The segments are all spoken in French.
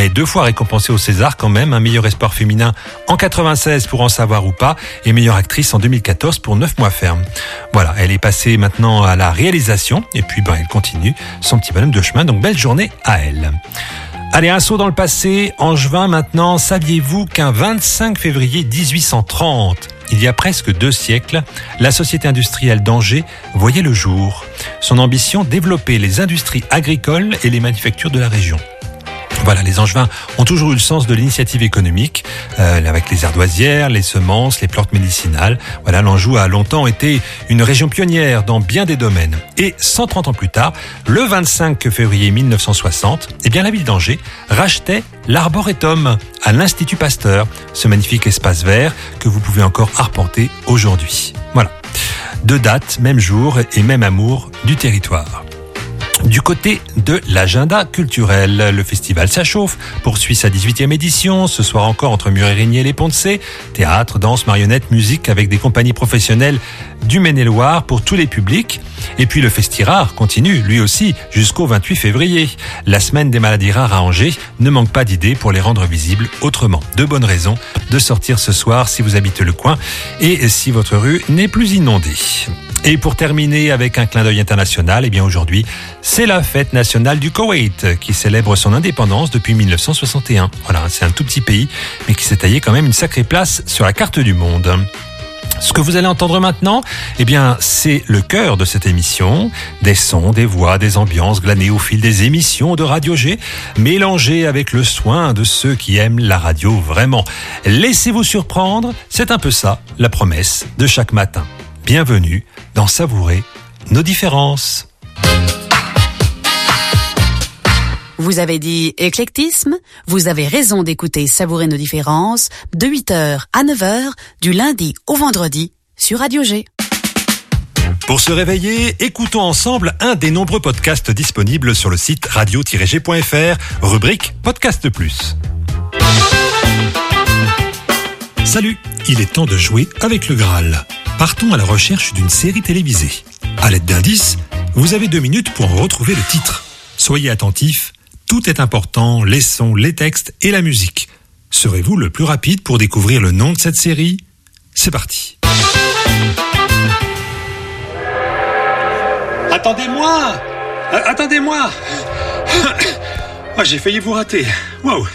est 2 fois récompensée au César quand même, un meilleur espoir féminin en 96 pour En savoir ou pas, et meilleure actrice en 2014 pour 9 mois ferme. Voilà, elle est passée maintenant à la réalisation, et puis elle continue son petit bonhomme de chemin, donc belle journée à elle. Allez, un saut dans le passé, Angevin maintenant. Saviez-vous qu'un 25 février 1830, il y a presque 2 siècles, la société industrielle d'Angers voyait le jour. Son ambition, développer les industries agricoles et les manufactures de la région. Voilà, les Angevins ont toujours eu le sens de l'initiative économique, avec les ardoisières, les semences, les plantes médicinales. Voilà, l'Anjou a longtemps été une région pionnière dans bien des domaines. Et 130 ans plus tard, le 25 février 1960, la ville d'Angers rachetait l'Arboretum à l'Institut Pasteur, ce magnifique espace vert que vous pouvez encore arpenter aujourd'hui. Voilà, 2 dates, même jour et même amour du territoire. Du côté de l'agenda culturel, le festival Ça chauffe poursuit sa 18e édition. Ce soir encore entre Mur-et-Régnier et les Ponts de Cé. Théâtre, danse, marionnettes, musique avec des compagnies professionnelles du Maine-et-Loire pour tous les publics. Et puis le Festirare continue, lui aussi, jusqu'au 28 février. La semaine des maladies rares à Angers ne manque pas d'idées pour les rendre visibles autrement. 2 bonnes raisons de sortir ce soir si vous habitez le coin et si votre rue n'est plus inondée. Et pour terminer avec un clin d'œil international, aujourd'hui, c'est la fête nationale du Koweït qui célèbre son indépendance depuis 1961. Voilà, c'est un tout petit pays, mais qui s'est taillé quand même une sacrée place sur la carte du monde. Ce que vous allez entendre maintenant, c'est le cœur de cette émission. Des sons, des voix, des ambiances glanées au fil des émissions de Radio G, mélangées avec le soin de ceux qui aiment la radio vraiment. Laissez-vous surprendre, c'est un peu ça, la promesse de chaque matin. Bienvenue dans Savourer nos différences. Vous avez dit éclectisme? Vous avez raison d'écouter Savourer nos différences de 8h à 9h du lundi au vendredi sur Radio G. Pour se réveiller, écoutons ensemble un des nombreux podcasts disponibles sur le site radio-g.fr, rubrique Podcast Plus. Salut, il est temps de jouer avec le Graal. Partons à la recherche d'une série télévisée. À l'aide d'indices, vous avez 2 minutes pour en retrouver le titre. Soyez attentifs, tout est important, les sons, les textes et la musique. Serez-vous le plus rapide pour découvrir le nom de cette série ? C'est parti. Attendez-moi. J'ai failli vous rater. Waouh.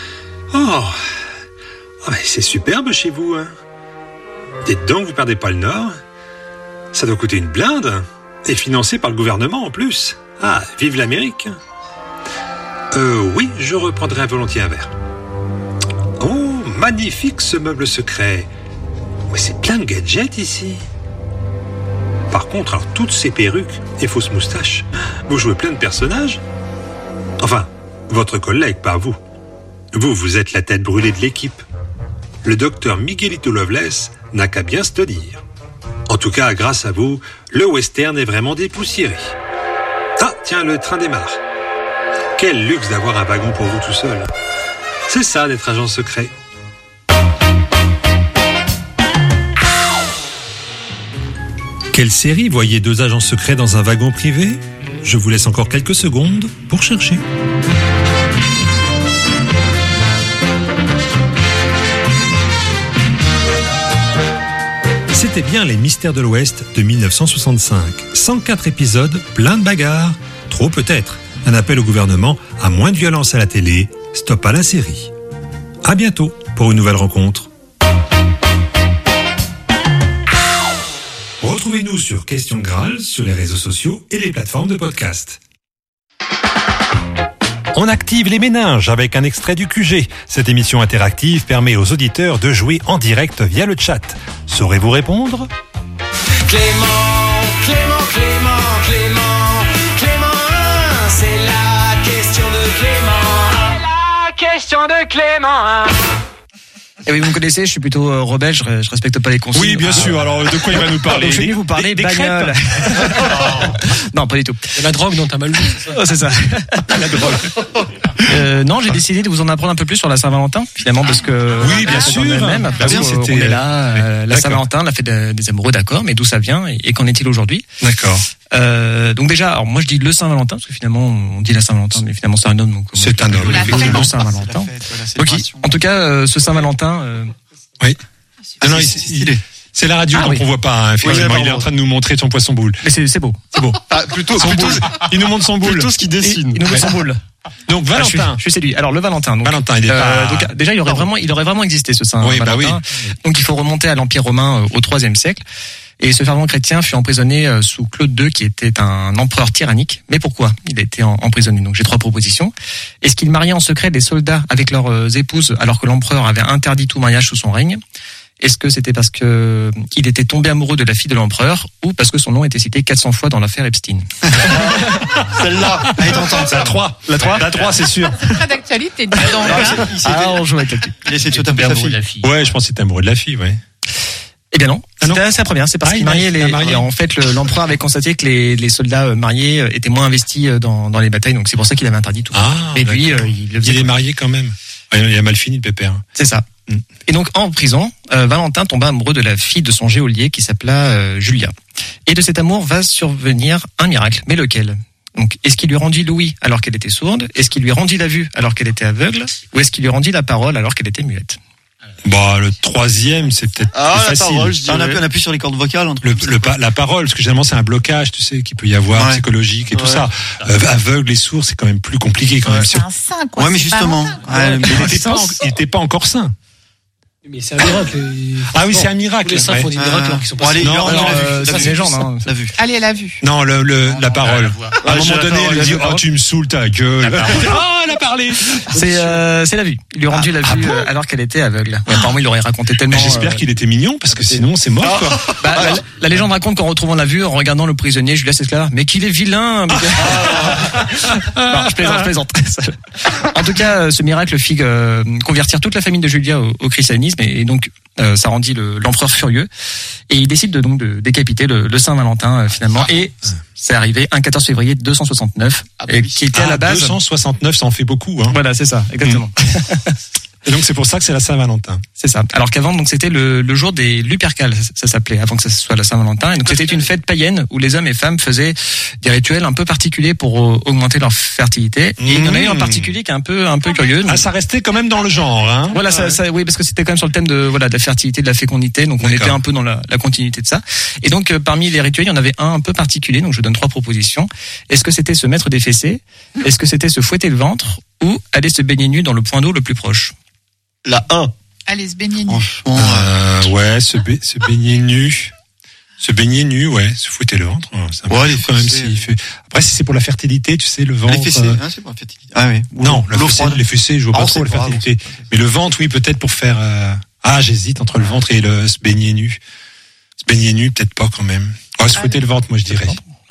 Mais c'est superbe chez vous, hein. Dites donc, vous perdez pas le nord. Ça doit coûter une blinde. Et financé par le gouvernement en plus. Ah, vive l'Amérique. Oui, je reprendrai volontiers un verre. Oh, magnifique ce meuble secret. Mais c'est plein de gadgets ici. Par contre, alors toutes ces perruques et fausses moustaches, vous jouez plein de personnages. Enfin, votre collègue, pas vous. Vous êtes la tête brûlée de l'équipe. Le docteur Miguelito Loveless n'a qu'à bien se tenir. En tout cas, grâce à vous, le western est vraiment dépoussiéré. Ah, tiens, le train démarre. Quel luxe d'avoir un wagon pour vous tout seul. C'est ça d'être agent secret. Quelle série voyez 2 agents secrets dans un wagon privé ? Je vous laisse encore quelques secondes pour chercher. C'était bien Les Mystères de l'Ouest de 1965. 104 épisodes, plein de bagarres. Trop peut-être. Un appel au gouvernement à moins de violence à la télé. Stop à la série. À bientôt pour une nouvelle rencontre. Retrouvez-nous sur Question Graal sur les réseaux sociaux et les plateformes de podcast. On active les méninges avec un extrait du QG. Cette émission interactive permet aux auditeurs de jouer en direct via le chat. Saurez-vous répondre ? Clément, c'est la question de Clément. C'est la question de Clément. Et oui, vous me connaissez, je suis plutôt rebelle, je respecte pas les consignes. Oui, bien sûr. Alors, de quoi il va nous parler? Donc, je vais vous parler des bagnole. Non, pas du tout. Et la drogue dont t'as mal vu, c'est ça? Oh, c'est ça. La drogue. Non, j'ai décidé de vous en apprendre un peu plus sur la Saint-Valentin, finalement, parce que Oui, bien sûr. même, parce oui, qu'on c'était- est là, la D'accord. Saint-Valentin, la fête des amoureux, d'accord, mais d'où ça vient et qu'en est-il aujourd'hui? D'accord. Donc déjà, alors moi je dis le Saint-Valentin parce que finalement on dit la Saint-Valentin, mais finalement c'est un homme. Donc C'est un homme. Le Saint-Valentin. Ok. En tout cas, ce Saint-Valentin. Oui. Non, non, stylé. c'est la radio, Ah, donc oui. on voit pas. Hein, effectivement, Oui, il est en train de nous montrer son poisson boule. Mais c'est beau. C'est beau. Plutôt Il nous montre son boule. ce qu'il dessine. Il nous met son boule. Donc Ah, Valentin. je suis séduit. Alors le Valentin. Donc, Valentin, il est pas. donc déjà il aurait vraiment existé ce Saint Oui, bah Valentin. Donc il faut remonter à l'Empire romain au IIIe siècle. Et ce fervent chrétien fut emprisonné sous Claude II, qui était un empereur tyrannique. Mais pourquoi il a été emprisonné? Donc j'ai 3 propositions. Est-ce qu'il mariait en secret des soldats avec leurs épouses alors que l'empereur avait interdit tout mariage sous son règne? Est-ce que c'était parce que il était tombé amoureux de la fille de l'empereur ou parce que son nom était cité 400 fois dans l'affaire Epstein? Celle-là, elle est tentante. La 3. La 3. La 3, c'est sûr. Très d'actualité, dis donc. On joue avec la petite. Il essaie de se taper sa fille. Ouais, je pense que c'était amoureux de la fille, ouais. Eh bien non, Ah non. c'est la première. C'est parce Ah, qu'il il a- mariait il a marié. en fait, l'empereur avait constaté que les soldats mariés étaient moins investis dans les batailles, donc c'est pour ça qu'il avait interdit tout. Ah, Mais lui, d'accord. il le faisait. Il est marié quand même. Ouais, il a mal fini le pépère. C'est ça. Mm. Et donc en prison, Valentin tomba amoureux de la fille de son geôlier qui s'appela Julia. Et de cet amour va survenir un miracle. Mais lequel? Donc, est-ce qu'il lui rendit l'ouïe alors qu'elle était sourde? Est-ce qu'il lui rendit la vue alors qu'elle était aveugle? Ou est-ce qu'il lui rendit la parole alors qu'elle était muette? Bah, le 3e, c'est peut-être plus La facile. parole, je dirais. On appuie sur les cordes vocales. La parole, parce que généralement c'est un blocage, tu sais, qu'il peut y avoir, Ouais. psychologique et tout Ouais. ça. Aveugle et sourd, c'est quand même plus compliqué quand même. C'est un saint, quoi. Ouais, mais c'est pas justement. Valentin, quoi. Ouais, mais Il était pas encore saint. Mais c'est un miracle. Ah oui, c'est un miracle. Tous les saints ouais. font des miracles alors qu'ils sont Bon, pas allez, saints. il Non, a non, la vue. ça, c'est légende, hein. La vue. Allez, la vue. Non, la parole. À un moment donné, il lui dit, voix. oh, tu me saoules ta gueule. Oh, elle a parlé. C'est la vue. Il lui rendit la vue alors qu'elle était aveugle. Ouais, apparemment, il aurait raconté tellement. J'espère qu'il était mignon, parce que sinon, c'est mort, quoi. Bah, la légende raconte qu'en retrouvant la vue, en regardant le prisonnier, Julius Esclave, mais qu'il est vilain. Non, je plaisante. En tout cas, ce miracle fit convertir toute la famille de Julia au christianisme et donc ça rendit l'empereur furieux et il décide de décapiter le Saint Valentin finalement et c'est arrivé un 14 février 269 qui était à la base 269, ça en fait beaucoup, hein. Voilà, c'est ça, exactement. Et donc, c'est pour ça que c'est la Saint-Valentin. C'est ça. Alors qu'avant, donc, c'était le jour des Lupercales, ça s'appelait, avant que ça soit la Saint-Valentin. Et donc, c'était une fête païenne où les hommes et femmes faisaient des rituels un peu particuliers pour augmenter leur fertilité. Et il y en a eu en particulier qui est un peu curieux. Donc, Ah, ça restait quand même dans le genre, hein. voilà, oui, parce que c'était quand même sur le thème de la fertilité, de la fécondité. Donc, on D'accord. était un peu dans la continuité de ça. Et donc, parmi les rituels, il y en avait un peu particulier. Donc, je donne 3 propositions. Est-ce que c'était se mettre des fessées? Est-ce que c'était se fouetter le ventre? Ou aller se baigner nu dans le point d'eau le plus proche? La 1. Allez, se baigner nu. Franchement. Ouais, se baigner nu. Se baigner nu, ouais, se fouetter le ventre. Ça Ouais, les quand même fessées, s'il fait. Après, si c'est pour la fertilité, tu sais, le ventre. Les fessées, hein, c'est pas la fertilité. Ah oui. Non, les fessées, je vois Ah, pas on trop sait la pas, fertilité. Mais le ventre, oui, peut-être pour faire. J'hésite entre le ventre et se baigner nu. Se baigner nu, peut-être pas quand même. Ouais, se fouetter le ventre, moi je dirais.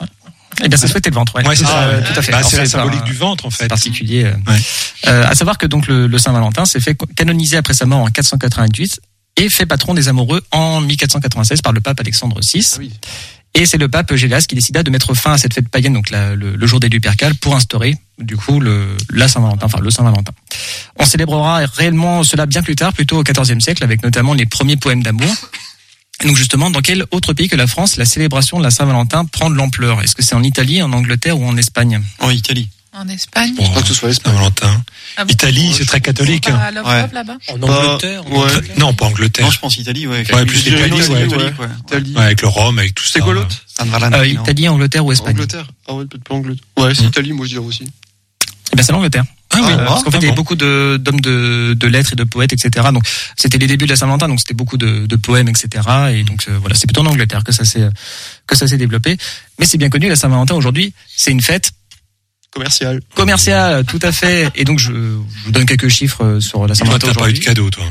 Eh bien, ça souhaitait le ventre, ouais. Ouais, c'est ça. Tout à fait. Bah, Alors, c'est la symbolique pas- du ventre, en fait. C'est particulier. Ouais. À savoir que donc le Saint-Valentin s'est fait canoniser après sa mort en 488 et fait patron des amoureux en 1496 par le pape Alexandre VI. Ah oui. Et c'est le pape Gélas qui décida de mettre fin à cette fête païenne, donc le jour des Lupercales, pour instaurer du coup la Saint-Valentin, enfin le Saint-Valentin. On célébrera réellement cela bien plus tard, plutôt au XIVe siècle, avec notamment les premiers poèmes d'amour. Et donc justement, dans quel autre pays que la France la célébration de la Saint-Valentin prend de l'ampleur? Est-ce que c'est en Italie, en Angleterre ou en Espagne? En Italie. En Espagne. Bon, pas que ce soit l'Espagne. Saint-Valentin. Ah bon? Italie, c'est très catholique. Pas à Love Ouais. Love, là-bas. En Angleterre. Ouais. Non, pas Angleterre. Non, je pense Italie, ouais. Ouais, plus Je dirais l'Italie, Italie, ouais. ouais. Italie. Ouais, avec le Rhum, avec tout ça. C'est quoi l'autre? San Valentino. Italie, Angleterre ou Espagne? Angleterre. Ah ouais, peut-être pas Angleterre. Ouais, c'est Italie, moi je dirais aussi. Eh bien, c'est l'Angleterre. Ah oui, Parce qu'en fait, il y avait beaucoup d'hommes de lettres et de poètes, etc. Donc, c'était les débuts de la Saint-Valentin, donc c'était beaucoup de poèmes, etc. Et donc, voilà, c'est plutôt en Angleterre que ça s'est développé. Mais c'est bien connu, la Saint-Valentin aujourd'hui, c'est une fête Commercial. commerciale, tout à fait. Et donc, je vous donne quelques chiffres sur la Toi, Saint-Valentin t'as pas eu de aujourd'hui. cadeau, toi.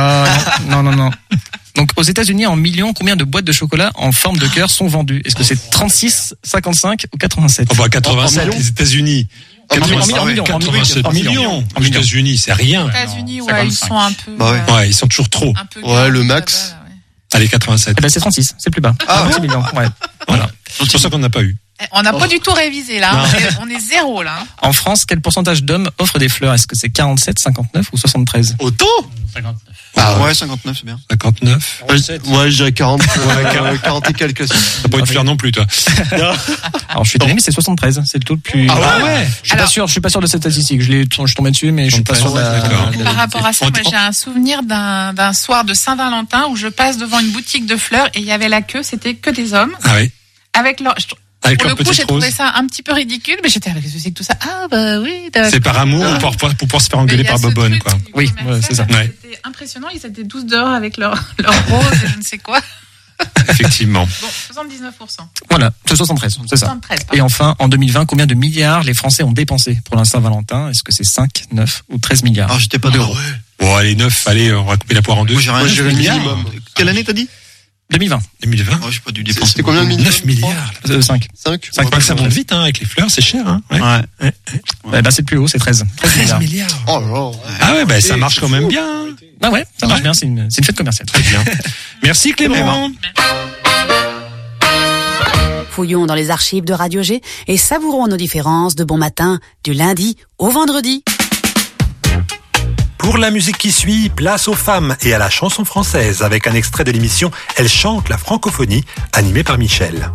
Ah, non. Donc, aux États-Unis, en millions, combien de boîtes de chocolat en forme de cœur sont vendues? Est-ce que c'est 36, 55 ou 87? Oh, bah, 87, millions. les États-Unis. En millions. 87 millions. Aux États-Unis, c'est rien. Aux États-Unis, ouais, 55. ils sont un peu. Bah ouais. Ouais, ils sont toujours trop. Un peu Ouais, gars, le là-bas, max. là, ouais. Allez, 87. Eh ben, c'est 36, c'est plus bas. Ah, 36 millions, ouais. Voilà. C'est pour ça qu'on n'a pas eu. On n'a pas du tout révisé là. On est zéro là. En France, quel pourcentage d'hommes offrent des fleurs? Est-ce que c'est 47, 59 ou 73? Autant? 59. Ah ouais, 59, c'est bien. 59. Ouais, je dirais 40. 40 et quelques. T'as pas eu de fleurs non plus, toi. Alors, je suis étonné, mais c'est 73. C'est le taux le plus. Ah ouais. Je suis pas sûr de cette statistique. Je suis tombé dessus, mais je suis pas sûr de la. D'accord. de la Par rapport à ça, On- moi, j'ai un souvenir d'un soir de Saint-Valentin où je passe devant une boutique de fleurs et il y avait la queue, c'était que des hommes Ah oui. avec leur. Avec Pour leur le coup, j'ai petite rose. trouvé ça un petit peu ridicule, mais j'étais avec qu'est-ce que c'est que tout ça. Ah bah oui. d'accord. C'est par amour ou pour pouvoir se faire engueuler Mais il y a par ce Bobonne, truc quoi. du Oui, commercial, ouais, c'est ça. Ouais. C'était impressionnant, ils étaient 12 dehors avec leur rose et je ne sais quoi. Effectivement. Bon, 79%. Voilà, c'est 73, c'est ça. 73, Et pardon. enfin, en 2020, combien de milliards les Français ont dépensé pour la Saint-Valentin? Est-ce que c'est 5, 9 ou 13 milliards? Alors, j'étais pas d'euros. Bon, allez, 9, allez, on va couper la poire en deux. Moi, j'ai rien. Moi, j'ai le milliards. minimum. Quelle année t'as dit? 2020, 2020. Oh, j'ai pas dû dépenser. C'était combien de milliards? 9 milliards. 5. 5? C'est pas que ça monte vite, hein, avec les fleurs, c'est cher, hein. Ouais. Ouais. Eh ben, c'est le plus haut, c'est 13. 13 milliards. milliards. Oh là là. Ah ouais, bah, ça marche quand même bien. hein. Ah ouais, ça marche Ouais. bien, c'est une fête commerciale. Très bien. Merci Clément. Fouillons dans les archives de Radio G et savourons nos différences de bon matin du lundi au vendredi. Pour la musique qui suit, place aux femmes et à la chanson française avec un extrait de l'émission Elle chante la francophonie, animée par Michel.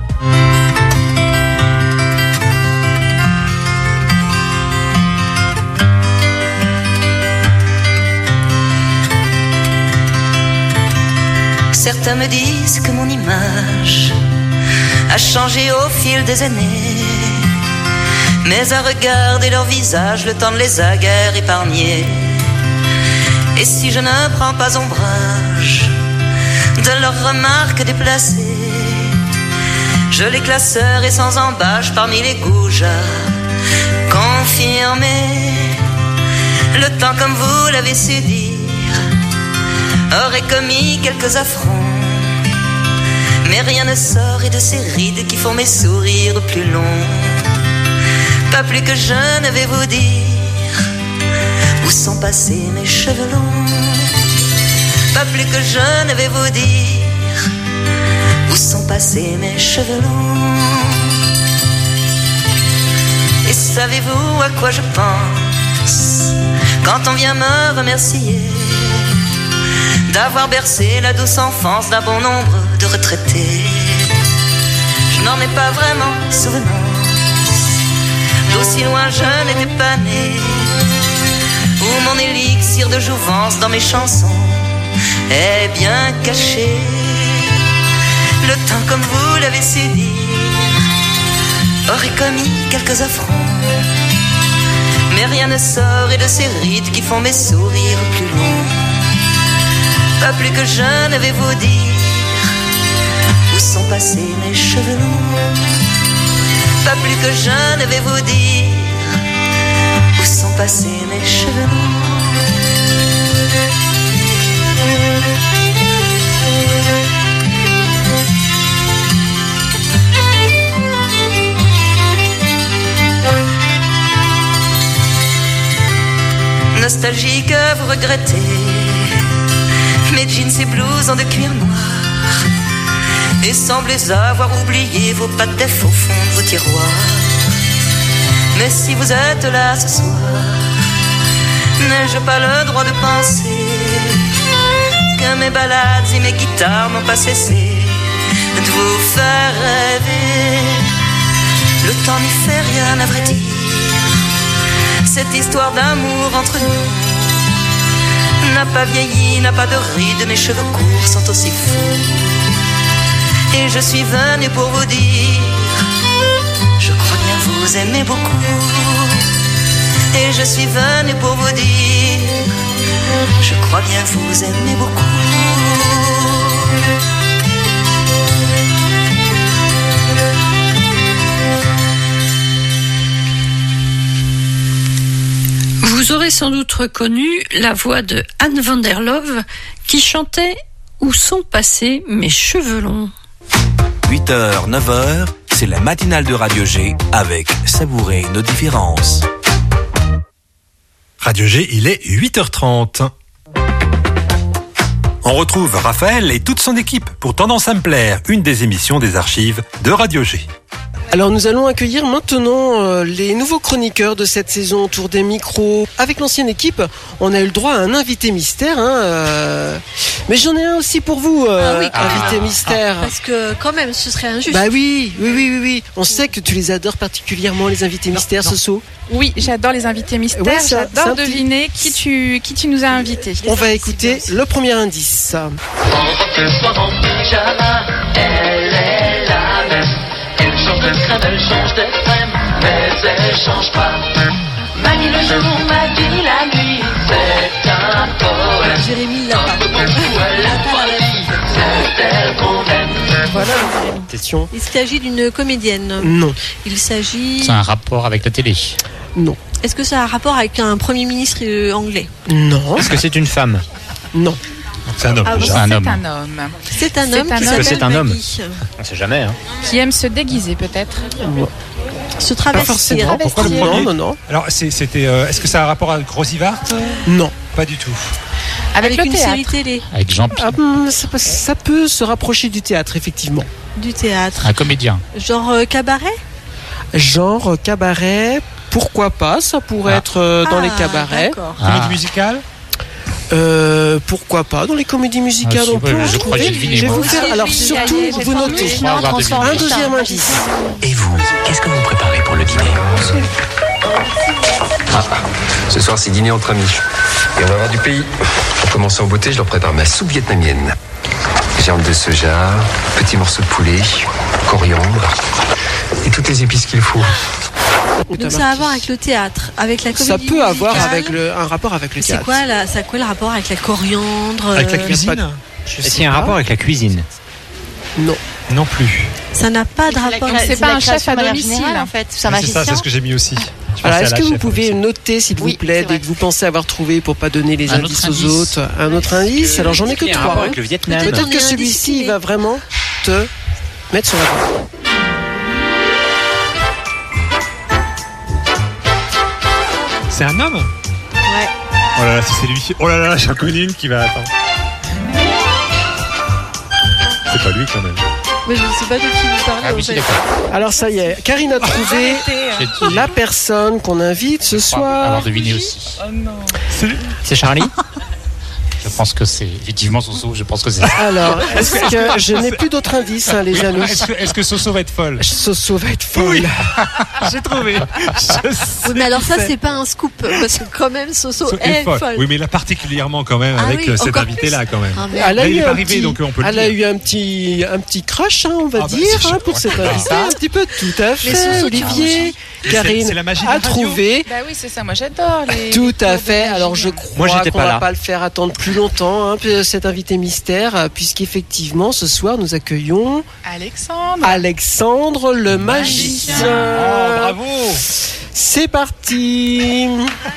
Certains me disent que mon image a changé au fil des années, mais à regarder leur visage, le temps ne les a guère épargnés. Et si je ne prends pas ombrage de leurs remarques déplacées, je les classerai sans embâche parmi les goujats confirmés. Le temps, comme vous l'avez su dire, aurait commis quelques affronts, mais rien ne sort et de ces rides qui font mes sourires plus longs. Pas plus que je ne vais vous dire où sont passés mes cheveux longs. Pas plus que je ne vais vous dire où sont passés mes cheveux longs. Et savez-vous à quoi je pense quand on vient me remercier d'avoir bercé la douce enfance d'un bon nombre de retraités? Je n'en ai pas vraiment souvenance, d'aussi loin je n'étais pas né, où mon élixir de jouvence dans mes chansons est bien caché. Le temps, comme vous l'avez su dire, aurait commis quelques affronts, mais rien ne sort et de ces rides qui font mes sourires plus longs. Pas plus que je ne vais vous dire où sont passés mes cheveux longs. Pas plus que je ne vais vous dire où sont passés mes cheveux longs. Nostalgique, vous regrettez mes jeans et blousons de cuir noir, et semblez avoir oublié vos patefs au fond de vos tiroirs. Mais si vous êtes là ce soir, n'ai-je pas le droit de penser que mes ballades et mes guitares n'ont pas cessé de vous faire rêver? Le temps n'y fait rien, à vrai dire. Cette histoire d'amour entre nous n'a pas vieilli, n'a pas de rides. Mes cheveux courts sont aussi fous. Et je suis venu pour vous dire, je crois bien vous aimez beaucoup. Et je suis venu pour vous dire, je crois bien vous aimez beaucoup. Vous aurez sans doute reconnu la voix de Anne van der Love qui chantait « Où sont passés mes cheveux longs ?» 8h, 9h, c'est la matinale de Radio G avec Savourer nos différences. Radio G, il est 8h30. On retrouve Raphaël et toute son équipe pour Tendance à me plaire, une des émissions des archives de Radio G. Alors nous allons accueillir maintenant les nouveaux chroniqueurs de cette saison autour des micros. Avec l'ancienne équipe, on a eu le droit à un invité mystère. Mais j'en ai un aussi pour vous, invité mystère. Parce que quand même, ce serait injuste. Bah oui. On sait que tu les adores particulièrement, les invités mystères, Soso. Oui, j'adore les invités mystères. Ouais, j'adore deviner qui tu nous as invités. On va écouter le premier indice. Elle change de crème, mais elle change pas. Manie le jour, Maggie la nuit, c'est un poème. Jérémy l'a pas. C'est elle qu'on aime. Voilà la question. Il s'agit d'une comédienne. Non. Il s'agit... C'est un rapport avec la télé. Non. Est-ce que ça a un rapport avec un premier ministre anglais? Non. Est-ce que c'est une femme? Non. C'est un homme. C'est un homme. C'est un homme qui Est-ce que c'est un homme? Maggie. On sait jamais. Hein. Qui aime se déguiser peut-être. Se Pas travestir. forcément. Pourquoi le premier? Non. Alors, c'était. Est-ce que ça a un rapport avec Rosivart? Non. Pas du tout. Avec le une théâtre. série télé. Avec Jean-Pierre. Ça peut se rapprocher du théâtre, effectivement. Du théâtre. Un comédien. Genre cabaret. Genre cabaret, pourquoi pas? Ça pourrait être dans les cabarets. Comédie musicale? Pourquoi pas dans les comédies musicales on peut je crois que j'ai deviné. Je vais moi. vous faire, alors surtout vous notez un deuxième indice. Et vous, qu'est-ce que vous préparez pour le dîner? Ce soir, c'est dîner entre amis. Et on va avoir du pays. Pour commencer en beauté, je leur prépare ma soupe vietnamienne. Germe de soja, petits morceaux de poulet, coriandre et toutes les épices qu'il faut. Donc ça a à voir avec le théâtre, avec la comédie. Ça peut avoir musicale. un rapport avec le théâtre. C'est quoi le rapport avec la coriandre? Avec la cuisine? Est-ce qu'il y a un rapport avec la cuisine? Non. Non plus. Ça n'a pas de rapport. Donc c'est pas un chef à domicile en fait. C'est un C'est magicien. ça, c'est ce que j'ai mis aussi. Alors, est-ce que vous pouvez noter, s'il vous plaît, c'est vrai. dès que vous pensez avoir trouvé, pour pas donner les Un indices autre aux indice. autres, un autre indice? Alors, j'en ai que Il y a un 3. rapport avec le Vietnam. Peut-être que celui-ci, il va vraiment te mettre sur la voie. C'est un homme? Ouais. Oh là là, si c'est lui. Oh là là, j'en connais une qui va attendre. C'est pas lui quand même. Mais je ne sais pas de qui vous parlez. Ah oui, en c'est fait. d'accord. Alors, ça y est, Karine a trouvé la personne qu'on invite ce soir. Avoir deviné aussi. Oh non. C'est Charlie? Je pense que c'est effectivement Soso. Je pense que c'est. Alors, est-ce que je n'ai plus d'autres indices, les amis? Est-ce que Soso va être folle? Soso va être folle. Oui. J'ai trouvé. Oui, mais alors ça, c'est pas un scoop. Parce que quand même, Soso est folle. Oui, mais là particulièrement quand même avec oui, cet encore invité-là quand même. Ah, Elle a Là, il eu est pas un arrivé, petit, donc on peut le elle a dire. eu un petit crush, on va Ah bah, dire, c'est pour cette invitée. Un petit peu, tout à fait. Soso, Olivier, c'est Karine la magie de a la radio. trouvé. Bah oui, c'est ça. Moi, j'adore les. Tout les à cours de fait. magie. Alors je Moi, crois j'étais qu'on pas va là. pas le faire attendre plus longtemps, cet invité mystère, puisqu'effectivement ce soir nous accueillons Alexandre le magicien. Oh, bravo. C'est parti.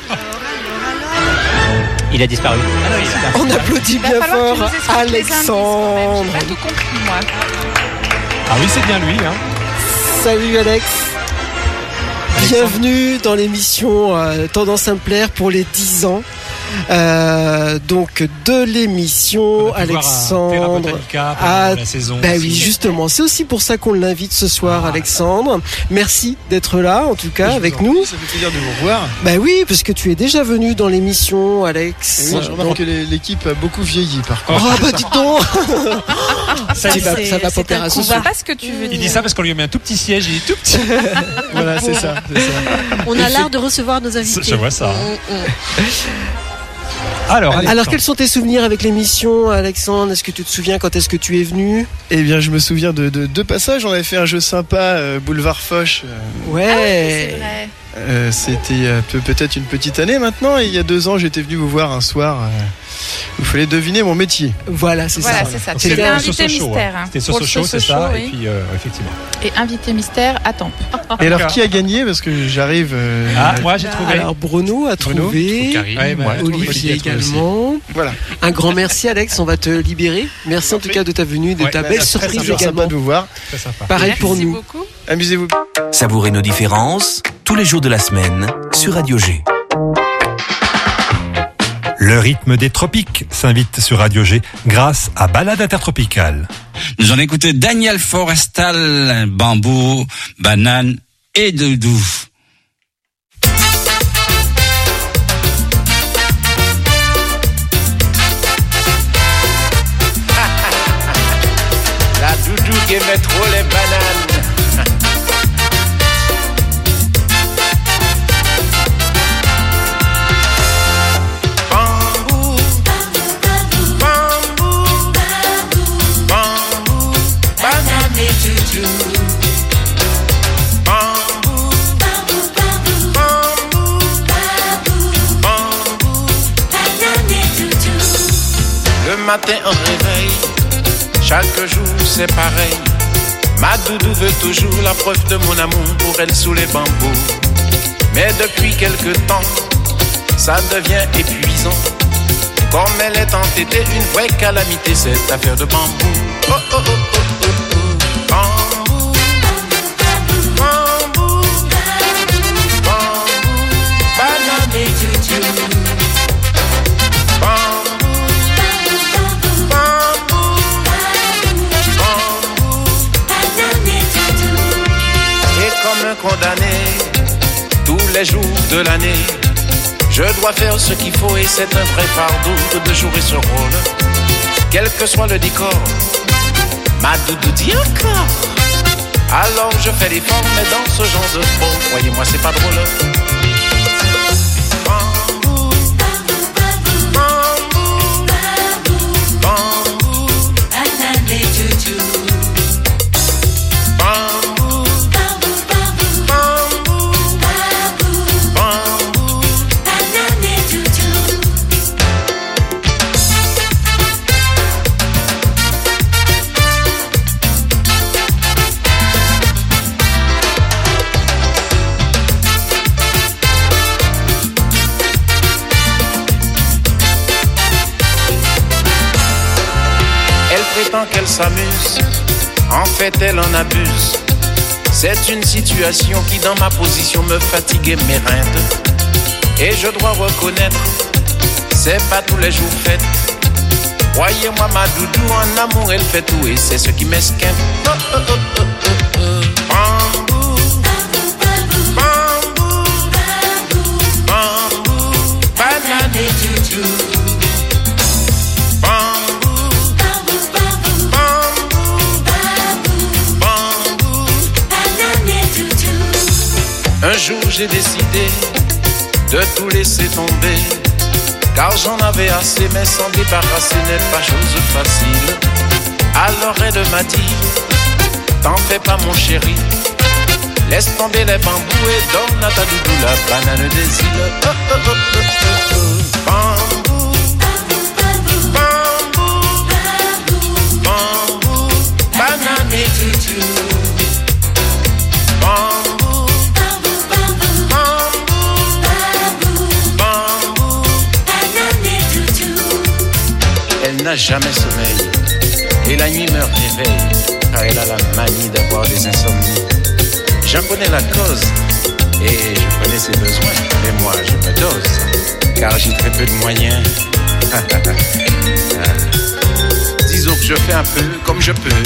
Il a disparu. On applaudit Il va bien falloir fort que tu nous expliques les indices, quand même. Alexandre. J'ai pas tout compris, moi. Ah oui, c'est bien lui. Hein. Salut Alex. Bienvenue dans l'émission Tendance à me plaire pour les 10 ans. Donc de l'émission Alexandre. La saison. Bah oui, justement, c'est aussi pour ça qu'on l'invite ce soir, Alexandre. Merci d'être là, en tout cas, avec nous. Ça fait plaisir de vous revoir. Bah oui, parce que tu es déjà venu dans l'émission, Alex. Oui, je remarque que l'équipe a beaucoup vieilli, par contre. Oh bah dis donc. Ça va pas plaire à ce Je vois pas ce que tu veux dire. Il dit ça parce qu'on lui a mis un tout petit siège, il est tout petit. Voilà, c'est ça. On a l'art de recevoir nos invités. Je vois ça. Alors, quels sont tes souvenirs avec l'émission, Alexandre? Est-ce que tu te souviens quand est-ce que tu es venu? Eh bien, je me souviens de deux passages. On avait fait un jeu sympa, Boulevard Foch. Ouais. C'est vrai. C'était peut-être une petite année maintenant. Et il y a 2 ans, j'étais venu vous voir un soir. Il fallait deviner mon métier. Voilà, c'est Voilà, ça. c'est ça. C'était C'était un invité Soso Show, mystère. hein. C'était Pour Soso le Show, c'est Soso ça. Show, Et oui. puis, effectivement. Et invité mystère à Tampes. Et alors, qui a gagné? Parce que j'arrive. Moi, j'ai trouvé. Alors Bruno a trouvé, Ouais, bah, Olivier également. Voilà. Un grand merci Alex, on va te libérer. Merci en tout cas de ta venue, de ta belle surprise Très sympa également. de vous voir. Très sympa. Pareil pour Merci nous. beaucoup. Amusez-vous. Savourez nos différences tous les jours de la semaine sur Radio G. Le rythme des tropiques s'invite sur Radio G grâce à Balade Intertropicale. Nous allons écouter Daniel Forestal, Bambou, Banane et Doudou. La Doudou qui aimait trop les bananes. Bambou, bambou, bambou, banane et Doudou. Bambou, bambou, bambou, banane et Doudou. Le matin au réveil, chaque jour c'est pareil. Ma Doudou veut toujours la preuve de mon amour pour elle sous les bambous. Mais depuis quelque temps, ça devient épuisant. Comme elle est entêtée, une vraie calamité, cette affaire de bambou. Oh oh oh oh oh oh. Bambou, bambou, bambou, banane et Doudou. Comme un condamné, tous les jours de l'année, je dois faire ce qu'il faut et c'est un vrai fardeau de jouer ce rôle. Quel que soit le décor, ma Doudou dit encore. Alors je fais l'effort, mais dans ce genre de sport, croyez-moi, c'est pas drôle. Bambou, bambou, bambou, banane et Doudou. Qu'elle s'amuse, en fait elle en abuse. C'est une situation qui dans ma position me fatigue et m'éreinte. Et je dois reconnaître, c'est pas tous les jours fait. Croyez-moi ma Doudou, en amour elle fait tout et c'est ce qui m'esquinte. Oh, oh, oh, oh, oh, oh. Bambou, bambou, bambou, banane et Doudou. Un jour j'ai décidé de tout laisser tomber, car j'en avais assez, mais s'en débarrasser n'est pas chose facile. Alors elle m'a dit, t'en fais pas mon chéri, laisse tomber les bambous et donne à ta Doudou la banane des îles. Oh, oh, oh, oh, oh, oh. Bambou, bambou, bambou, banane et Doudou. Elle n'a jamais sommeil et la nuit me réveille car elle a la manie d'avoir des insomnies. J'en connais la cause et je connais ses besoins, mais moi je me dose car j'ai très peu de moyens. Disons que je fais un peu comme je peux.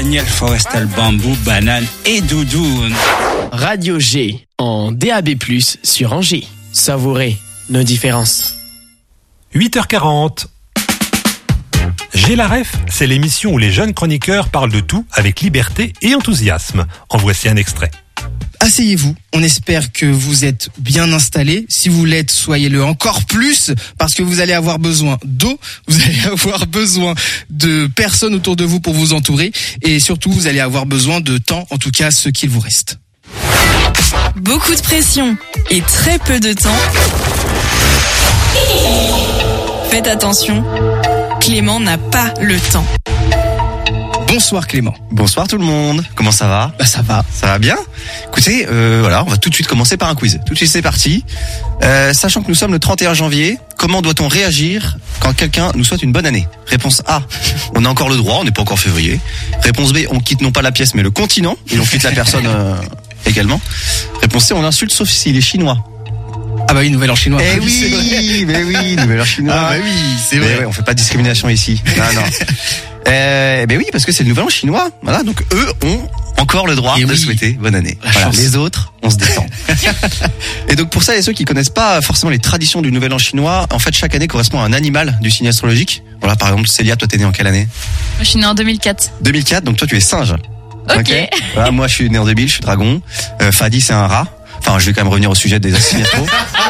Daniel Forestal, Bambou, Banane et Doudou. Radio G en DAB+, sur Angers. Savourez nos différences. 8h40. J'ai la ref, c'est l'émission où les jeunes chroniqueurs parlent de tout avec liberté et enthousiasme. En voici un extrait. Asseyez-vous, on espère que vous êtes bien installés. Si vous l'êtes, soyez-le encore plus, parce que vous allez avoir besoin d'eau, vous allez avoir besoin de personnes autour de vous pour vous entourer, et surtout vous allez avoir besoin de temps, en tout cas ce qu'il vous reste. Beaucoup de pression et très peu de temps. Faites attention, Clément n'a pas le temps. Bonsoir Clément. Bonsoir tout le monde. Comment ça va ? Bah ça va. Ça va bien ? Écoutez, voilà, on va tout de suite commencer par un quiz. Tout de suite c'est parti. Sachant que nous sommes le 31 janvier, comment doit-on réagir quand quelqu'un nous souhaite une bonne année ? Réponse A, on a encore le droit, on n'est pas encore février. Réponse B, on quitte non pas la pièce mais le continent, et on quitte la personne également. Réponse C, on l'insulte sauf s'il est chinois. Ah bah oui, nouvel an chinois. Eh oui, mais oui, nouvel an chinois. Ah bah oui, c'est vrai. Mais ouais, on fait pas de discrimination ici. Non. Ben oui, parce que c'est le nouvel an chinois. Voilà, donc eux ont encore le droit de souhaiter bonne année. Voilà, les autres, on se détend. Et donc pour ça, et ceux qui connaissent pas forcément les traditions du nouvel an chinois, en fait chaque année correspond à un animal du signe astrologique. Voilà, par exemple Célia, toi t'es née en quelle année ? Moi, je suis née en 2004. 2004, donc toi tu es singe. Ok. Voilà, moi je suis né en 2000, je suis dragon. Fadi c'est un rat. Enfin, je vais quand même revenir au sujet des signes astro.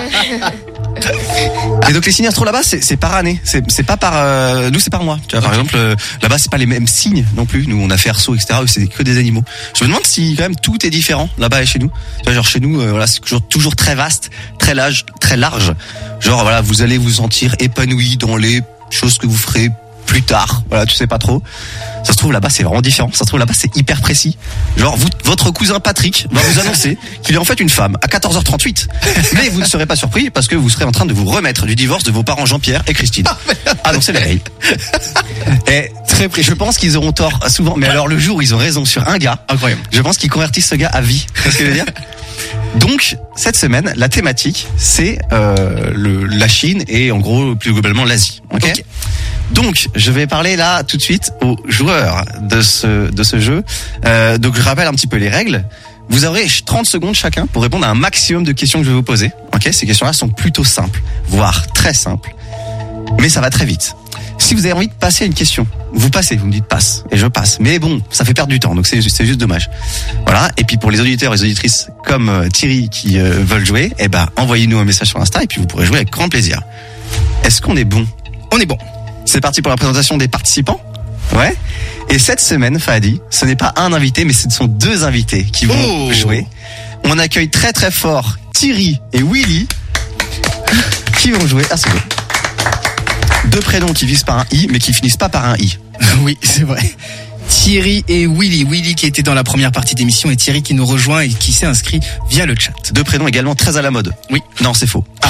Et donc les signes astro là-bas, c'est par année. C'est pas par nous, c'est par mois. Tu vois, par exemple, là-bas c'est pas les mêmes signes non plus. Nous on a fait Verseau, etc. Eux, c'est que des animaux. Je me demande si quand même tout est différent là-bas et chez nous. Tu vois, genre chez nous, voilà, c'est toujours très vaste, très large. Genre voilà, vous allez vous sentir épanoui dans les choses que vous ferez plus tard. Voilà, tu sais pas trop. Ça se trouve là-bas c'est vraiment différent. Ça se trouve là-bas c'est hyper précis. Genre votre cousin Patrick va vous annoncer qu'il est en fait une femme à 14h38. Mais vous ne serez pas surpris parce que vous serez en train de vous remettre du divorce de vos parents Jean-Pierre et Christine. Ah donc c'est la veille. Et très précis. Je pense qu'ils auront tort souvent. Mais alors le jour où ils ont raison sur un gars, incroyable. Je pense qu'ils convertissent ce gars à vie. C'est ce que je veux dire. Donc cette semaine la thématique c'est la Chine et en gros plus globalement l'Asie. Ok. Donc, je vais parler là tout de suite aux joueurs de ce jeu. Donc, je rappelle un petit peu les règles. Vous aurez 30 secondes chacun pour répondre à un maximum de questions que je vais vous poser. Ok, ces questions-là sont plutôt simples, voire très simples, mais ça va très vite. Si vous avez envie de passer à une question, vous passez, vous me dites passe, et je passe. Mais bon, ça fait perdre du temps, donc c'est juste dommage. Voilà. Et puis pour les auditeurs et les auditrices comme Thierry qui veulent jouer, envoyez-nous un message sur Insta et puis vous pourrez jouer avec grand plaisir. Est-ce qu'on est bon ? On est bon. C'est parti pour la présentation des participants. Ouais. Et cette semaine, Fadi, ce n'est pas un invité, mais ce sont deux invités qui vont jouer. On accueille très très fort Thierry et Willy qui vont jouer à ce jeu. Deux prénoms qui visent par un I, mais qui finissent pas par un I. Oui, c'est vrai. Thierry et Willy. Willy qui était dans la première partie d'émission et Thierry qui nous rejoint et qui s'est inscrit via le chat. Deux prénoms également très à la mode. Oui. Non, c'est faux. Ah.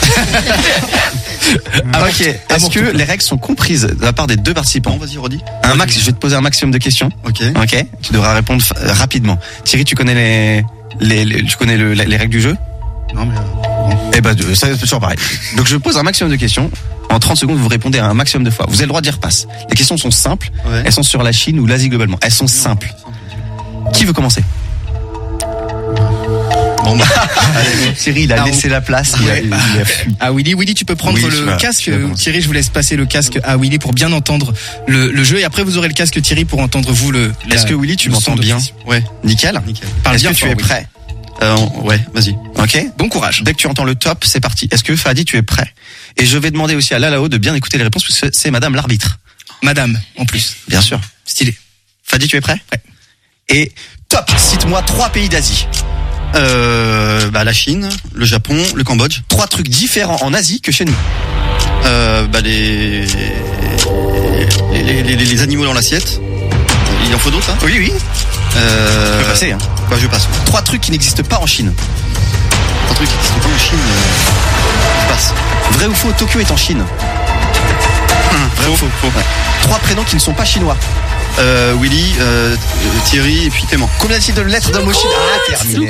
Ok. Est-ce que les règles sont comprises de la part des deux participants ? Vas-y, redis. Je vais te poser un maximum de questions. Ok. Tu devras répondre rapidement. Thierry, tu connais les règles du jeu ? Non, mais Eh ben, c'est toujours pareil. Donc, je pose un maximum de questions. En 30 secondes, vous répondez à un maximum de fois. Vous avez le droit de dire passe. Les questions sont simples. Ouais. Elles sont sur la Chine ou l'Asie globalement. Elles sont simples. Qui veut commencer ? Bon bah, allez, Thierry, il a laissé la place. Willy, tu peux prendre le casque. Thierry, je vous laisse passer le casque à Willy pour bien entendre le jeu. Et après, vous aurez le casque Thierry pour entendre vous Est-ce que Willy, tu m'entends bien ? Ouais. Nickel. Est-ce que tu es prêt ? Ouais, vas-y. Ok. Bon courage. Dès que tu entends le top, c'est parti. Est-ce que Fadi, tu es prêt ? Et je vais demander aussi à Lalao de bien écouter les réponses parce que c'est Madame l'arbitre. Madame, en plus. Bien sûr. Stylé. Fadi, tu es prêt ? Ouais. Et top. Cite-moi 3 pays d'Asie. La Chine, le Japon, le Cambodge. 3 trucs différents en Asie que chez nous. Les animaux dans l'assiette. Il en faut d'autres, hein ? Oui. Tu peux passer, hein. Bah, je passe. 3 trucs qui n'existent pas en Chine. 3 trucs qui n'existent pas en Chine. Je passe. Vrai ou faux, Tokyo est en Chine. Vrai ou faux ? Ouais. 3 prénoms qui ne sont pas chinois. Willy, Thierry et puis Clément. Combien de lettres d'un mot chinois ? Terminé.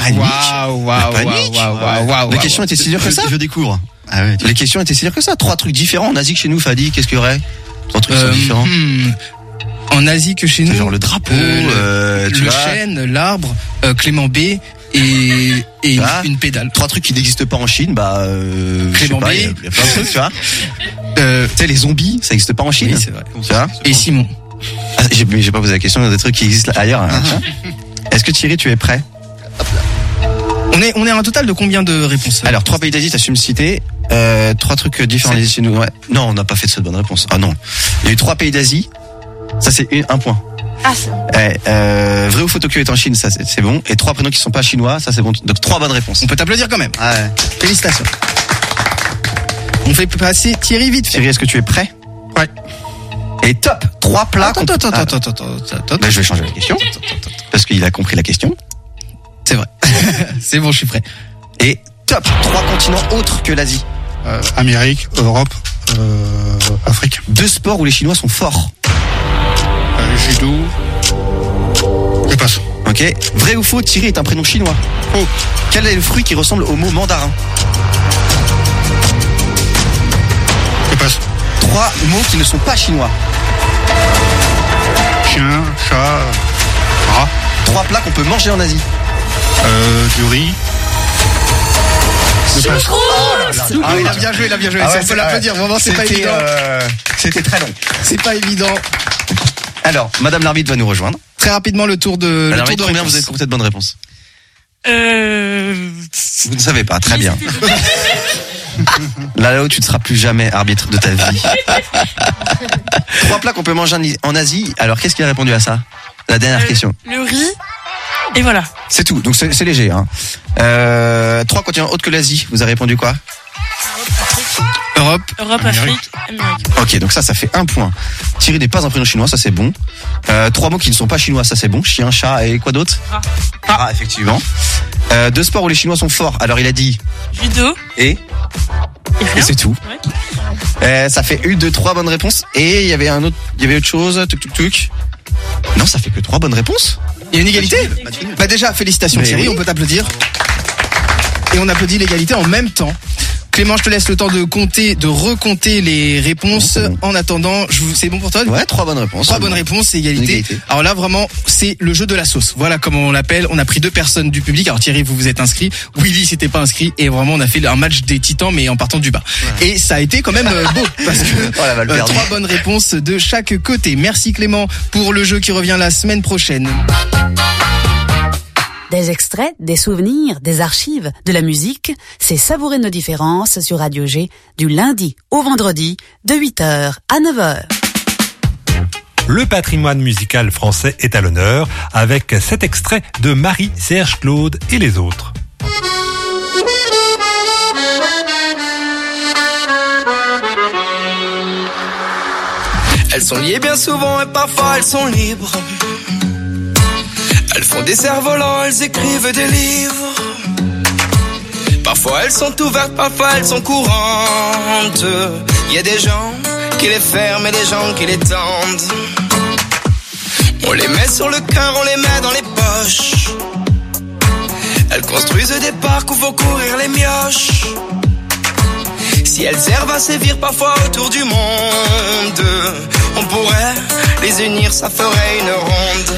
Waouh. Les questions étaient si dures que ça ? Je découvre. Ah ouais, les questions étaient si dures que ça. 3 trucs différents en Asie que chez nous, Fadi. Qu'est-ce qu'il y aurait ? 3 trucs sont différents. en Asie que chez nous. Genre le drapeau, le chêne, l'arbre, Clément B et une pédale. 3 trucs qui n'existent pas en Chine, Clément B. Il y a plein de trucs, tu vois. Tu sais, les zombies, ça n'existe pas en Chine. Oui, c'est vrai. Tu vois. Et Simon. J'ai pas posé la question, il y a des trucs qui existent ailleurs. Hein. Est-ce que Thierry, tu es prêt? On est à un total de combien de réponses? Alors, 3 pays d'Asie, t'as su me citer. 3 trucs différents chez nous. Ouais. Non, on n'a pas fait de cette bonne réponse. Ah non. Il y a eu 3 pays d'Asie. Ça, c'est un point. Ah, c'est bon. Vrai ou faux, Tokyo est en Chine, ça c'est bon. Et 3 prénoms qui sont pas chinois, ça c'est bon. Donc 3 bonnes réponses. On peut t'applaudir quand même. Ah ouais. Félicitations. On fait passer Thierry vite. Thierry, est-ce que tu es prêt? Ouais. Et top, 3 plats. Attends. Je vais changer la question. Parce qu'il a compris la question. C'est vrai. C'est bon, je suis prêt. Et top, 3 continents autres que l'Asie. Amérique, Europe, Afrique. 2 sports où les Chinois sont forts. Judo. Je passe. Ok. Vrai ou faux, Thierry est un prénom chinois. Faux. Quel est le fruit qui ressemble au mot mandarin? Je passe. 3 mots qui ne sont pas chinois. Chien, chat, rat. 3 plats qu'on peut manger en Asie. Du riz. Je passe. Il a bien joué. Ah ouais, on peut l'applaudir. Vraiment, c'est pas évident. C'était très long. C'est pas évident. Alors, Madame l'arbitre va nous rejoindre. Très rapidement, le tour de combien réponse. vous avez compté de bonnes réponses? Vous ne savez pas, très bien. Là-haut, tu ne seras plus jamais arbitre de ta vie. 3 plats qu'on peut manger en Asie. Alors, qu'est-ce qu'il a répondu à ça? La dernière question. Le riz. Et voilà. C'est tout, donc c'est léger. 3 continents autres que l'Asie. Vous avez répondu quoi? Europe, Afrique, Amérique. Ok, donc ça fait 1 point. Thierry n'est pas un prénom chinois, ça c'est bon. 3 mots qui ne sont pas chinois, ça c'est bon. Chien, chat et quoi d'autre? Ah, effectivement. 2 sports où les Chinois sont forts. Alors il a dit judo. Et c'est tout. Ouais. Ça fait 1, 2, 3 bonnes réponses. Et il y avait autre chose. Tuc. Non, ça fait que 3 bonnes réponses. Il y a une égalité. Bah déjà, félicitations Thierry, oui. On peut t'applaudir. Et on applaudit l'égalité en même temps. Clément, je te laisse le temps de recompter les réponses. En attendant, c'est bon pour toi? Ouais, 3 bonnes réponses. 3 bonnes réponses, c'est égalité. Alors là, vraiment, c'est le jeu de la sauce. Voilà comment on l'appelle. On a pris 2 personnes du public. Alors Thierry, vous êtes inscrit. Willy s'était pas inscrit. Et vraiment, on a fait un match des titans, mais en partant du bas. Ouais. Et ça a été quand même beau. Parce que 3 bonnes réponses de chaque côté. Merci Clément pour le jeu qui revient la semaine prochaine. Des extraits, des souvenirs, des archives, de la musique, c'est Savourer nos différences sur Radio G du lundi au vendredi de 8h à 9h. Le patrimoine musical français est à l'honneur avec cet extrait de Marie-Serge Claude et les autres. Elles sont liées bien souvent et parfois elles sont libres. Elles font des cerfs-volants, elles écrivent des livres. Parfois elles sont ouvertes, parfois elles sont courantes. Il y a des gens qui les ferment et des gens qui les tendent. On les met sur le cœur, on les met dans les poches. Elles construisent des parcs où faut courir les mioches. Si elles servent à sévir parfois autour du monde, on pourrait les unir, ça ferait une ronde.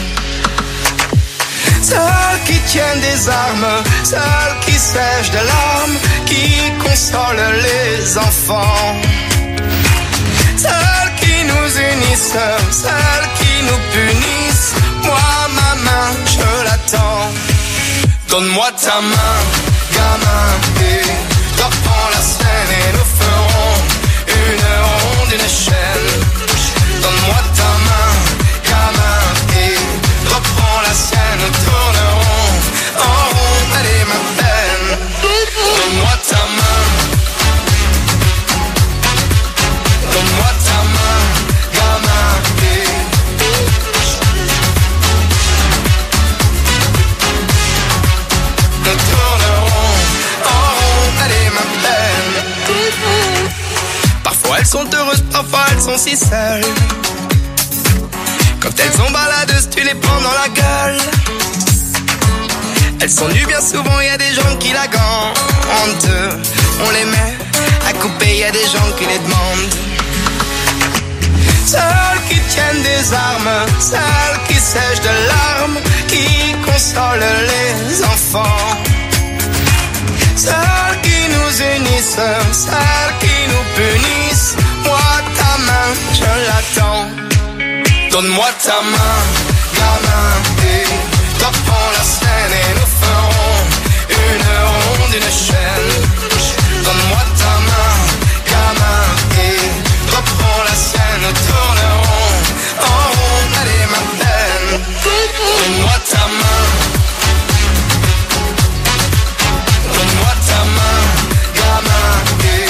Celles qui tiennent des armes, celles qui sèchent des larmes, qui consolent les enfants. Celles qui nous unissent, celles qui nous punissent. Moi, ma main, je l'attends. Donne-moi ta main, gamin, et reprends la scène et nous ferons une ronde, une chaîne. Donne-moi ta main, gamin, et reprends la scène, nous tournerons en rond, elle est ma peine. Donne-moi ta main, donne-moi ta main, gamin, et nous tournerons en rond, elle est ma peine. Parfois elles sont heureuses, parfois elles sont si seules. Quand elles sont baladeuses, tu les prends dans la gueule. Elles sont nues bien souvent, y a des gens qui la gantent. On les met à couper, y a des gens qui les demandent. Celles qui tiennent des armes, celles qui sèchent de larmes, qui consolent les enfants. Celles qui nous unissent, celles qui nous punissent. Moi ta main, je l'attends. Donne-moi ta main, gamin, et reprends la scène et nous ferons une ronde, une chaîne. Donne-moi ta main, gamin, et reprends la scène, nous tournerons en rond, allez ma peine. Donne-moi ta main. Donne-moi ta main, gamin, et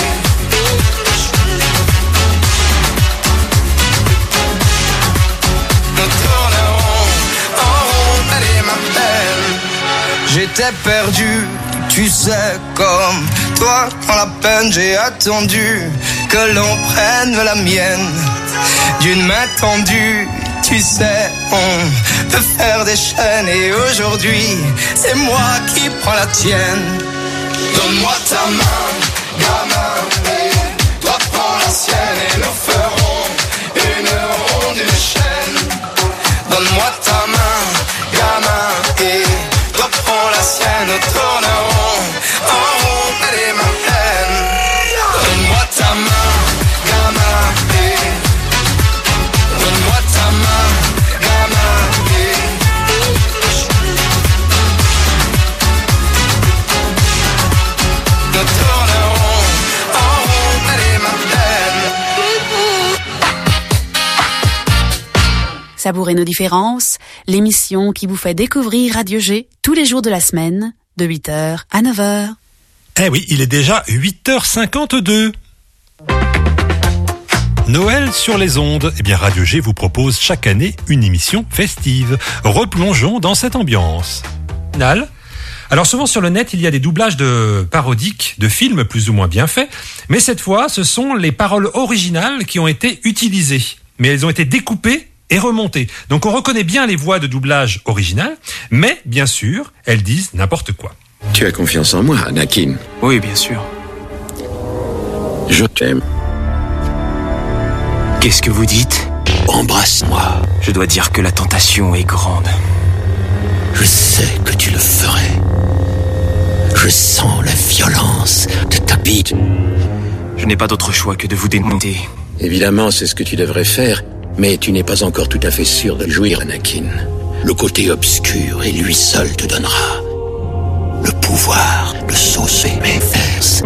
nous tournerons en rond, allez ma belle. J'étais perdu, tu sais, comme toi, dans la peine j'ai attendu que l'on prenne la mienne d'une main tendue. Tu sais, on peut faire des chaînes et aujourd'hui, c'est moi qui prends la tienne. Donne-moi ta main, gamin, et toi prends la sienne et nous ferons une ronde, une chaîne. Donne-moi ta main, gamin, et toi prends la sienne, nous tournerons en rond, allez ma peine. Donne-moi ta main, gamin, et donne-moi ta main, gamin, et nous tournerons en rond, allez ma peine. Savourez nos différences, l'émission qui vous fait découvrir Radio G tous les jours de la semaine, de 8h à 9h. Eh oui, il est déjà 8h52. Noël sur les ondes. Eh bien, Radio G vous propose chaque année une émission festive. Replongeons dans cette ambiance. Nal ? Alors souvent sur le net, il y a des doublages de parodiques de films plus ou moins bien faits, mais cette fois, ce sont les paroles originales qui ont été utilisées. Mais elles ont été découpées et remontées. Donc on reconnaît bien les voix de doublage originales, mais bien sûr, elles disent n'importe quoi. Tu as confiance en moi, Anakin? Oui, bien sûr. Je t'aime. Qu'est-ce que vous dites? Embrasse-moi. Je dois dire que la tentation est grande. Je sais que tu le ferais. Je sens la violence de ta bite. Je n'ai pas d'autre choix que de vous démonter. Évidemment, c'est ce que tu devrais faire, mais tu n'es pas encore tout à fait sûr de jouir, Anakin. Le côté obscur, et lui seul te donnera le pouvoir de saucer mes fesses.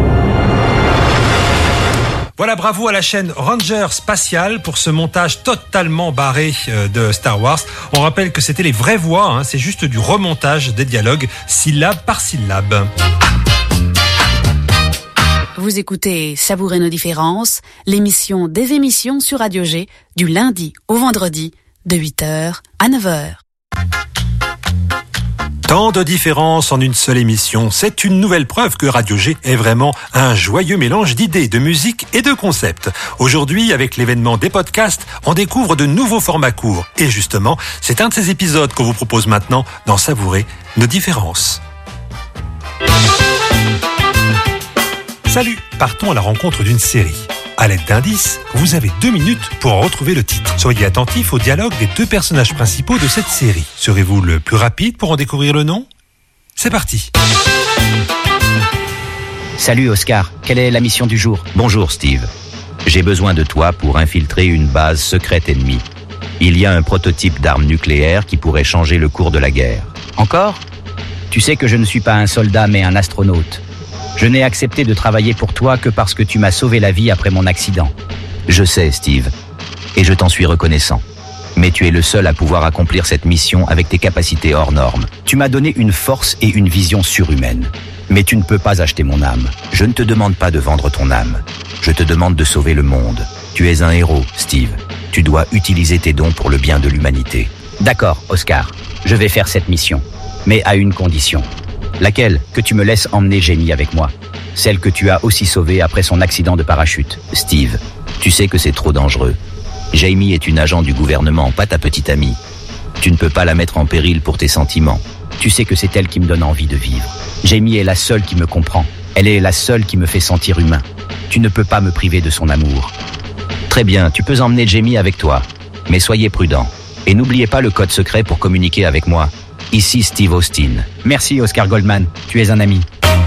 Voilà, bravo à la chaîne Ranger Spatial pour ce montage totalement barré de Star Wars. On rappelle que c'était les vraies voix, hein, c'est juste du remontage des dialogues syllabe par syllabe. Vous écoutez Savourez nos différences, l'émission des émissions sur Radio G, du lundi au vendredi, de 8h à 9h. Tant de différences en une seule émission, c'est une nouvelle preuve que Radio G est vraiment un joyeux mélange d'idées, de musique et de concepts. Aujourd'hui, avec l'événement des podcasts, on découvre de nouveaux formats courts. Et justement, c'est un de ces épisodes qu'on vous propose maintenant dans Savourer nos différences. Salut, partons à la rencontre d'une série. À l'aide d'indices, vous avez 2 minutes pour en retrouver le titre. Soyez attentifs au dialogue des 2 personnages principaux de cette série. Serez-vous le plus rapide pour en découvrir le nom ? C'est parti. Salut Oscar, quelle est la mission du jour ? Bonjour Steve. J'ai besoin de toi pour infiltrer une base secrète ennemie. Il y a un prototype d'arme nucléaire qui pourrait changer le cours de la guerre. Encore ? Tu sais que je ne suis pas un soldat mais un astronaute. Je n'ai accepté de travailler pour toi que parce que tu m'as sauvé la vie après mon accident. Je sais, Steve, et je t'en suis reconnaissant. Mais tu es le seul à pouvoir accomplir cette mission avec tes capacités hors normes. Tu m'as donné une force et une vision surhumaine. Mais tu ne peux pas acheter mon âme. Je ne te demande pas de vendre ton âme. Je te demande de sauver le monde. Tu es un héros, Steve. Tu dois utiliser tes dons pour le bien de l'humanité. D'accord, Oscar. Je vais faire cette mission. Mais à une condition. Laquelle ? Que tu me laisses emmener Jamie avec moi. Celle que tu as aussi sauvée après son accident de parachute. Steve, tu sais que c'est trop dangereux. Jamie est une agent du gouvernement, pas ta petite amie. Tu ne peux pas la mettre en péril pour tes sentiments. Tu sais que c'est elle qui me donne envie de vivre. Jamie est la seule qui me comprend. Elle est la seule qui me fait sentir humain. Tu ne peux pas me priver de son amour. Très bien, tu peux emmener Jamie avec toi. Mais soyez prudents. Et n'oubliez pas le code secret pour communiquer avec moi. Ici Steve Austin. Merci Oscar Goldman, tu es un ami.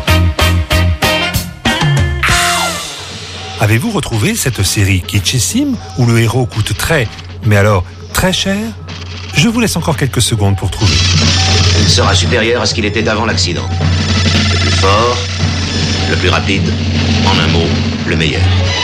Avez-vous retrouvé cette série kitschissime où le héros coûte mais alors très cher? Je vous laisse encore quelques secondes pour trouver. Il sera supérieur à ce qu'il était avant l'accident. Le plus fort, le plus rapide, en un mot, le meilleur.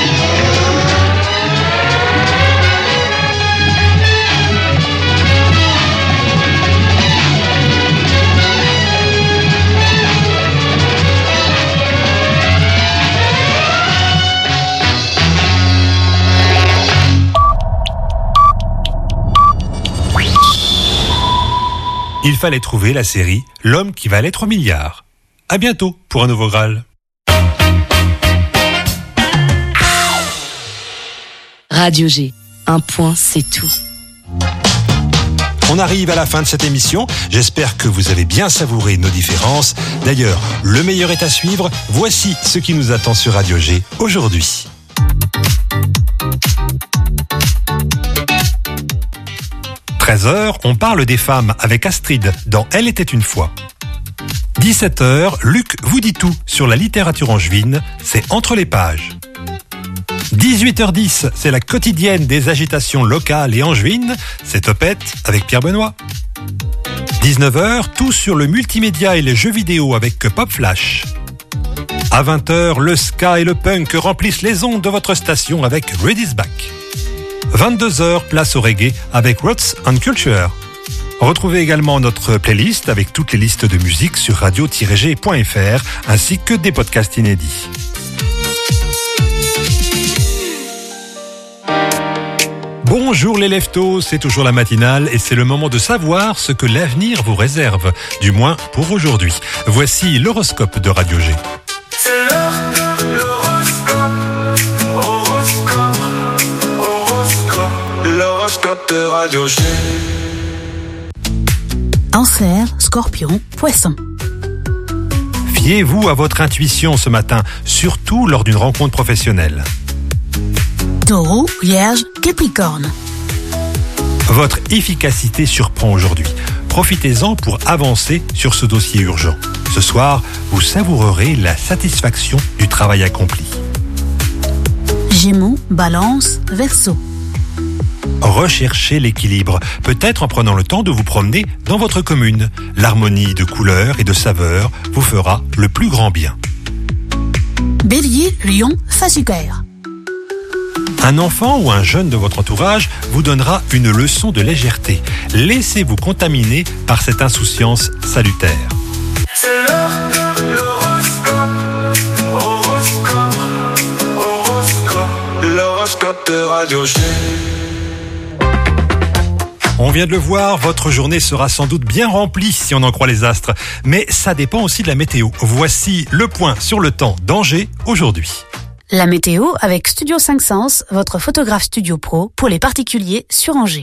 Il fallait trouver la série L'homme qui va l'être au milliard. À bientôt pour un nouveau Graal. Radio G, un point c'est tout. On arrive à la fin de cette émission. J'espère que vous avez bien savouré nos différences. D'ailleurs, le meilleur est à suivre. Voici ce qui nous attend sur Radio G aujourd'hui. « 13h, on parle des femmes avec Astrid dans Elle était une fois. 17h, Luc vous dit tout sur la littérature angevine, c'est Entre les pages. 18h10, c'est la quotidienne des agitations locales et angevines, c'est Topette avec Pierre Benoît. 19h, tout sur le multimédia et les jeux vidéo avec Pop Flash. À 20h, le ska et le punk remplissent les ondes de votre station avec Ready's Back. 22h, place au reggae avec Roots and Culture. Retrouvez également notre playlist avec toutes les listes de musique sur radio-g.fr ainsi que des podcasts inédits. Bonjour les leftos, c'est toujours la matinale et c'est le moment de savoir ce que l'avenir vous réserve, du moins pour aujourd'hui. Voici l'horoscope de Radio G. C'est l'heure de l'horoscope de Radio G. Cancer, Scorpion, Poisson. Fiez-vous à votre intuition ce matin, surtout lors d'une rencontre professionnelle. Taureau, Vierge, Capricorne. Votre efficacité surprend aujourd'hui. Profitez-en pour avancer sur ce dossier urgent. Ce soir, vous savourerez la satisfaction du travail accompli. Gémeaux, Balance, Verseau. Recherchez l'équilibre, peut-être en prenant le temps de vous promener dans votre commune. L'harmonie de couleurs et de saveurs vous fera le plus grand bien. Bélier, Lion, Sagittaire. Un enfant ou un jeune de votre entourage vous donnera une leçon de légèreté. Laissez-vous contaminer par cette insouciance salutaire. C'est l'heure de l'horoscope de Radio G. On vient de le voir, votre journée sera sans doute bien remplie si on en croit les astres. Mais ça dépend aussi de la météo. Voici le point sur le temps d'Angers aujourd'hui. La météo avec Studio 5 Sens, votre photographe studio pro pour les particuliers sur Angers.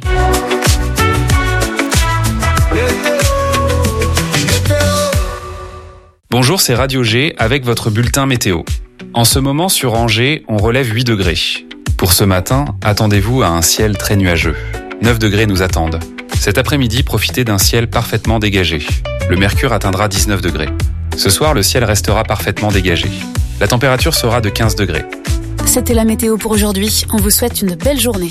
Bonjour, c'est Radio G avec votre bulletin météo. En ce moment sur Angers, on relève 8 degrés. Pour ce matin, attendez-vous à un ciel très nuageux. 9 degrés nous attendent. Cet après-midi, profitez d'un ciel parfaitement dégagé. Le mercure atteindra 19 degrés. Ce soir, le ciel restera parfaitement dégagé. La température sera de 15 degrés. C'était la météo pour aujourd'hui. On vous souhaite une belle journée.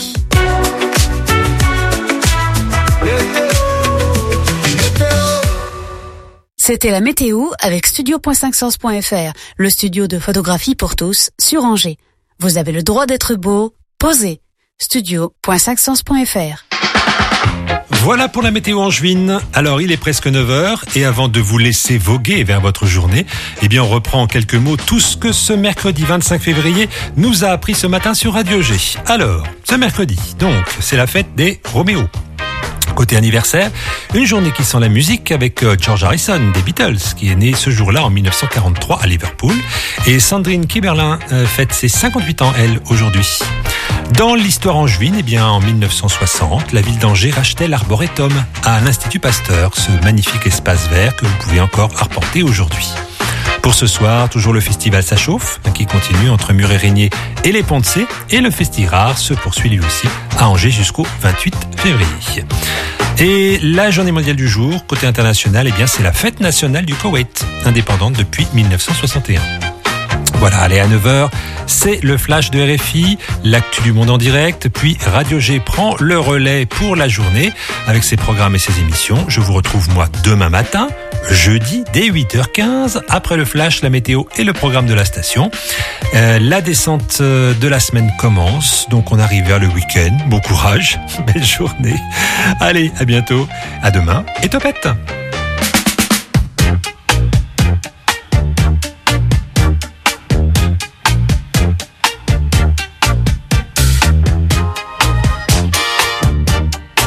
C'était la météo avec studio.5sens.fr, le studio de photographie pour tous sur Angers. Vous avez le droit d'être beau, posez. studio.5sens.fr. Voilà pour la météo angevine. Alors, il est presque 9h et avant de vous laisser voguer vers votre journée, eh bien, on reprend en quelques mots tout ce que ce mercredi 25 février nous a appris ce matin sur Radio G. Alors, ce mercredi, donc, c'est la fête des Roméo. Côté anniversaire, une journée qui sent la musique avec George Harrison des Beatles, qui est né ce jour-là en 1943 à Liverpool. Et Sandrine Kiberlin fête ses 58 ans, elle, aujourd'hui. Dans l'histoire angevine, eh bien, en 1960, la ville d'Angers rachetait l'Arboretum à l'Institut Pasteur, ce magnifique espace vert que vous pouvez encore arpenter aujourd'hui. Pour ce soir, toujours le festival Ça chauffe, qui continue entre Mur-et-Régnier et les Ponts de Cé. Et le Festirare se poursuit lui aussi à Angers jusqu'au 28 février. Et la journée mondiale du jour, côté international, eh bien, c'est la fête nationale du Koweït, indépendante depuis 1961. Voilà, allez, à 9h, c'est le flash de RFI, l'actu du monde en direct, puis Radio G prend le relais pour la journée avec ses programmes et ses émissions. Je vous retrouve moi demain matin, jeudi, dès 8h15, après le flash, la météo et le programme de la station. La descente de la semaine commence, donc on arrive vers le week-end. Bon courage, belle journée. Allez, à bientôt, à demain et topette.